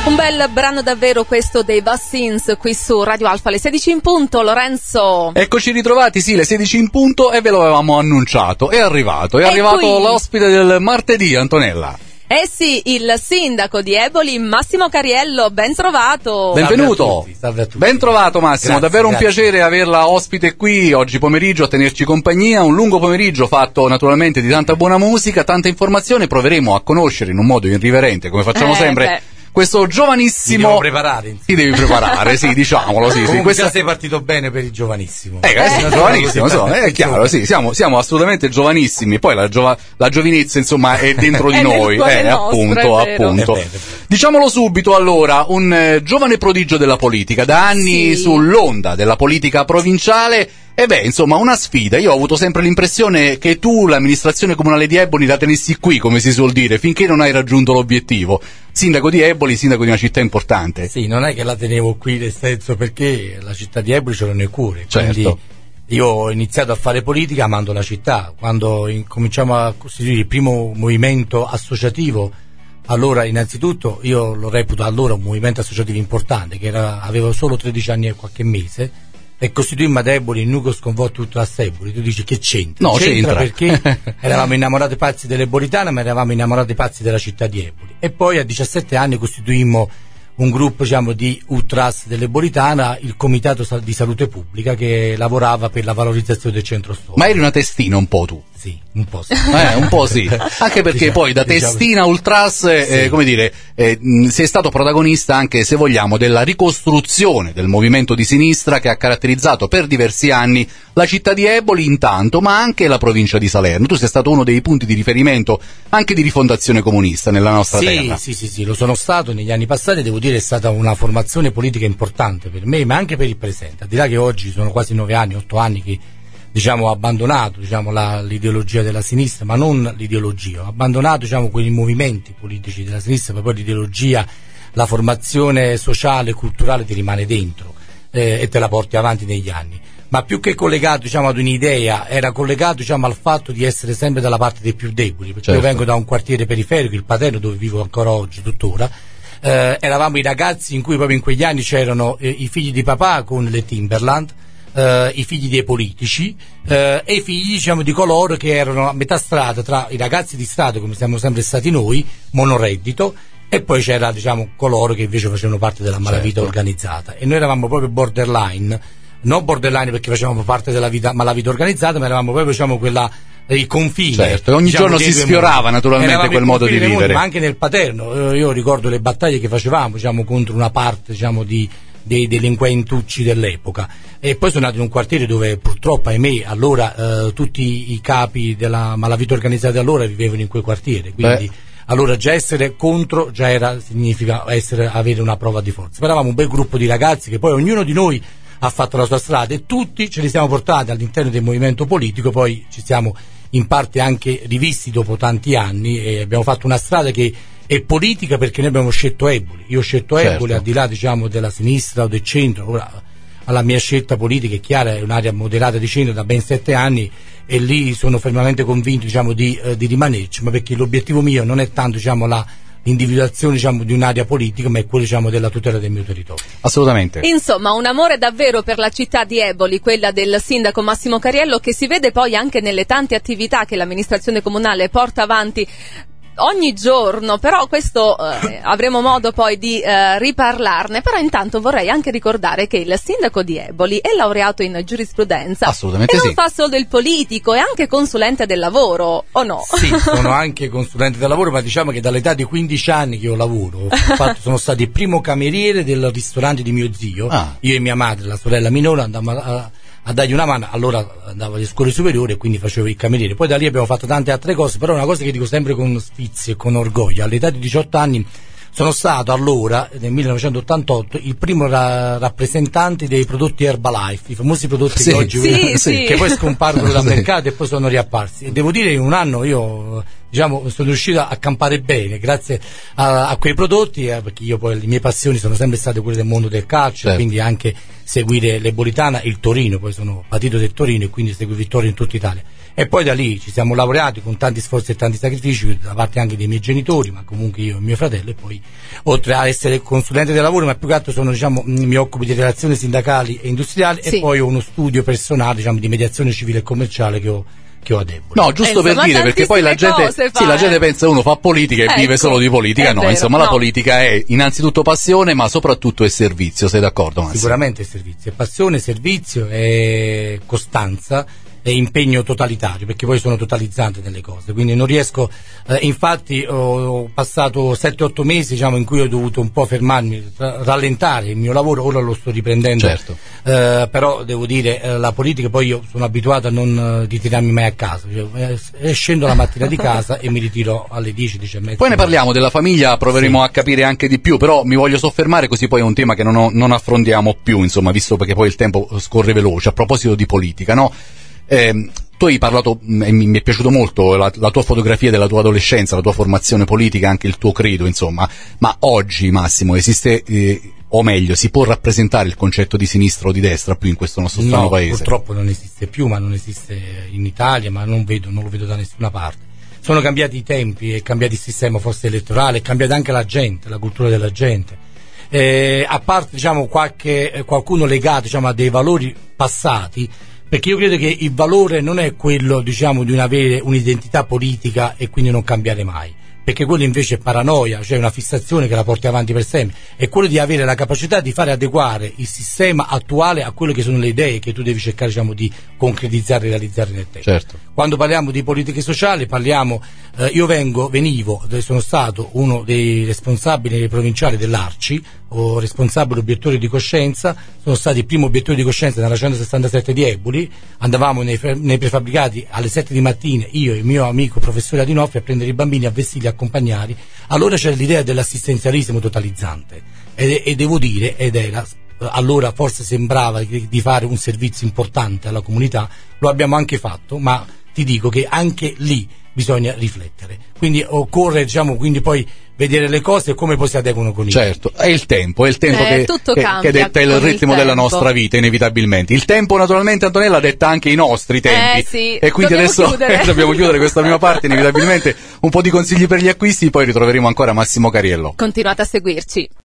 Un bel brano davvero questo dei Bassins qui su Radio Alfa, le 16 in punto. Lorenzo, eccoci ritrovati, sì, le 16 in punto, e ve lo avevamo annunciato. È arrivato qui l'ospite del martedì, Antonella. Eh sì, il sindaco di Eboli, Massimo Cariello, ben trovato. Benvenuto. Salve a tutti. Ben trovato Massimo, Grazie, davvero un grazie. piacere averla ospite qui oggi pomeriggio a tenerci compagnia. Un lungo pomeriggio fatto naturalmente di tanta buona musica, tanta informazione. Proveremo a conoscere in un modo irriverente, come facciamo sempre, questo giovanissimo. Mi devo preparare. Ti devi preparare, sì, diciamolo, sì. Comunque Questa... già sei partito bene per il giovanissimo. Giovanissimo, insomma, è chiaro, sì, siamo assolutamente giovanissimi. Poi la giovinezza, insomma, è dentro di È nel noi, cuore nostro, appunto. È vero. Diciamolo subito, allora, un giovane prodigio della politica, da anni Sì. sull'onda della politica provinciale. E beh, insomma, una sfida. Io ho avuto sempre l'impressione che tu l'amministrazione comunale di Eboli la tenessi qui, come si suol dire, finché non hai raggiunto l'obiettivo. Sindaco di Eboli, sindaco di una città importante. Sì, non è che la tenevo qui, nel senso, perché la città di Eboli ce l'ho nel cuore. Certo. Quindi io ho iniziato a fare politica amando la città. Quando cominciamo a costituire il primo movimento associativo, allora innanzitutto io lo reputo allora un movimento associativo importante, che avevo solo 13 anni e qualche mese, e costituimmo ad Eboli il nucleo sconvolto tutto a Eboli. Tu dici che c'entra? No, c'entra. Perché eravamo innamorati pazzi dell'Ebolitana, ma eravamo innamorati pazzi della città di Eboli. E poi a 17 anni costituimmo un gruppo, diciamo, di ultras dell'Ebolitana, il Comitato di Salute Pubblica, che lavorava per la valorizzazione del centro storico. Ma eri una testina un po' tu. Sì, un po' sì. Un po' sì, anche perché Diciamo- poi da diciamo- testina ultras, Sì. come dire, sei stato protagonista anche, se vogliamo, della ricostruzione del movimento di sinistra che ha caratterizzato per diversi anni la città di Eboli intanto, ma anche la provincia di Salerno. Tu sei stato uno dei punti di riferimento anche di rifondazione comunista nella nostra terra. Sì, lo sono stato negli anni passati. Devo dire è stata una formazione politica importante per me, ma anche per il presente, al di là che oggi sono quasi 9 anni, 8 anni che, diciamo, ho abbandonato, diciamo, l'ideologia della sinistra, ma non l'ideologia, ho abbandonato, diciamo, quei movimenti politici della sinistra, ma poi l'ideologia, la formazione sociale, culturale ti rimane dentro, e te la porti avanti negli anni. Ma più che collegato, diciamo, ad un'idea, era collegato, diciamo, al fatto di essere sempre dalla parte dei più deboli, perché Certo. io vengo da un quartiere periferico, il Paterno, dove vivo ancora oggi, tuttora. Eravamo i ragazzi in cui proprio in quegli anni c'erano i figli di papà con le Timberland, i figli dei politici, e i figli, diciamo, di coloro che erano a metà strada tra i ragazzi di Stato, come siamo sempre stati noi, monoreddito, e poi c'era, diciamo, coloro che invece facevano parte della malavita Certo. organizzata, e noi eravamo proprio borderline, non borderline perché facevamo parte della malavita organizzata, ma eravamo proprio, diciamo, il confine. Certo, e ogni diciamo, giorno dei si due sfiorava mondi. naturalmente Eravamo quel il modo di confine dei mondi, vivere. ma anche nel Paterno, io ricordo le battaglie che facevamo, diciamo, contro una parte, diciamo, dei delinquentucci dell'epoca. E poi sono nato in un quartiere dove purtroppo, ahimè, allora tutti i capi della malavita organizzata allora vivevano in quel quartiere, quindi allora già essere contro significa avere una prova di forza. Però eravamo un bel gruppo di ragazzi che poi ognuno di noi ha fatto la sua strada, e tutti ce li siamo portati all'interno del movimento politico. Poi ci siamo in parte anche rivisti dopo tanti anni, e abbiamo fatto una strada che è politica, perché noi abbiamo scelto Eboli. Io ho scelto Certo. Eboli, al di là, diciamo, della sinistra o del centro. Ora, alla mia scelta politica è chiara, è un'area moderata di centro da ben 7 anni, e lì sono fermamente convinto, diciamo, di rimanerci, ma perché l'obiettivo mio non è tanto, diciamo, l'individuazione, diciamo, di un'area politica, ma è quello, diciamo, della tutela del mio territorio. Assolutamente. Insomma, un amore davvero per la città di Eboli, quella del sindaco Massimo Cariello, che si vede poi anche nelle tante attività che l'amministrazione comunale porta avanti ogni giorno. Però questo avremo modo poi di riparlarne. Però intanto vorrei anche ricordare che il sindaco di Eboli è laureato in giurisprudenza. Assolutamente e non sì. fa solo il politico, è anche consulente del lavoro, o no? Sì, sono anche consulente del lavoro, ma diciamo che dall'età di 15 anni che io lavoro, sono stato il primo cameriere del ristorante di mio zio. Io e mia madre, la sorella minore, andavamo a dargli una mano. Allora andavo alle scuole superiori e quindi facevo il cameriere. Poi da lì abbiamo fatto tante altre cose, però una cosa che dico sempre con sfizio e con orgoglio: all'età di 18 anni sono stato, allora, nel 1988, il primo rappresentante dei prodotti Herbalife, i famosi prodotti Sì, che oggi sì, vediamo, sì. che poi scomparvono dal Sì. mercato e poi sono riapparsi. E devo dire che in un anno io, diciamo, sono riuscito a campare bene grazie a quei prodotti, perché io poi le mie passioni sono sempre state quelle del mondo del calcio, Certo. quindi anche seguire l'Ebolitana, il Torino, poi sono patito del Torino e quindi seguo Vittorio in tutta Italia. E poi da lì ci siamo laureati con tanti sforzi e tanti sacrifici da parte anche dei miei genitori, ma comunque io e mio fratello, e poi oltre a essere consulente del lavoro, ma più che altro sono, diciamo, mi occupo di relazioni sindacali e industriali, sì. E poi ho uno studio personale, diciamo, di mediazione civile e commerciale che ho a Eboli. No, giusto per dire, perché poi la gente, la gente pensa uno fa politica e vive solo di politica. No, vero, insomma, la politica è innanzitutto passione, ma soprattutto è servizio, sei d'accordo, Massimo? Sicuramente è servizio, è passione, servizio, è costanza, è impegno totalitario, perché poi sono totalizzante nelle cose, quindi non riesco, infatti ho passato 7-8 mesi, diciamo, in cui ho dovuto un po' fermarmi, rallentare il mio lavoro, ora lo sto riprendendo, certo. Però devo dire, la politica, poi io sono abituato a non ritirarmi mai a casa, cioè, scendo la mattina di casa e mi ritiro alle 10-10:30. Poi ne parliamo della famiglia, proveremo a capire anche di più, però mi voglio soffermare, così poi è un tema che non affrontiamo più, insomma, visto perché poi il tempo scorre veloce, a proposito di politica, no? Tu hai parlato, e mi è piaciuto molto la tua fotografia della tua adolescenza, la tua formazione politica, anche il tuo credo, insomma, ma oggi, Massimo, esiste, o meglio, si può rappresentare il concetto di sinistra o di destra più in questo nostro strano paese? Purtroppo non esiste più, ma non esiste in Italia, ma non lo vedo da nessuna parte. Sono cambiati i tempi, è cambiato il sistema forse elettorale, è cambiata anche la gente, la cultura della gente. A parte, diciamo, qualcuno legato, diciamo, a dei valori passati, perché io credo che il valore non è quello, diciamo, di avere un'identità politica e quindi non cambiare mai, perché quello invece è paranoia, cioè una fissazione che la porti avanti per sempre, è quello di avere la capacità di fare adeguare il sistema attuale a quelle che sono le idee che tu devi cercare, diciamo, di concretizzare e realizzare nel tempo. Certo. Quando parliamo di politiche sociali sono stato uno dei responsabili provinciali dell'Arci, o responsabile obiettore di coscienza, sono stato il primo obiettore di coscienza nella 167 di Eboli, andavamo nei prefabbricati alle 7 di mattina, io e il mio amico professore Adinolfi, a prendere i bambini, a vestirli, a accompagnarli. Allora c'era l'idea dell'assistenzialismo totalizzante e devo dire, allora forse sembrava di fare un servizio importante alla comunità, lo abbiamo anche fatto, ma ti dico che anche lì bisogna riflettere, quindi occorre, diciamo, quindi poi vedere le cose e come poi si adeguano con i certo, è il tempo che detta il ritmo della nostra vita, inevitabilmente. Il tempo, naturalmente, Antonella, detta anche i nostri tempi, sì. E quindi dobbiamo chiudere questa prima parte, inevitabilmente. Un po' di consigli per gli acquisti, poi ritroveremo ancora Massimo Cariello. Continuate a seguirci.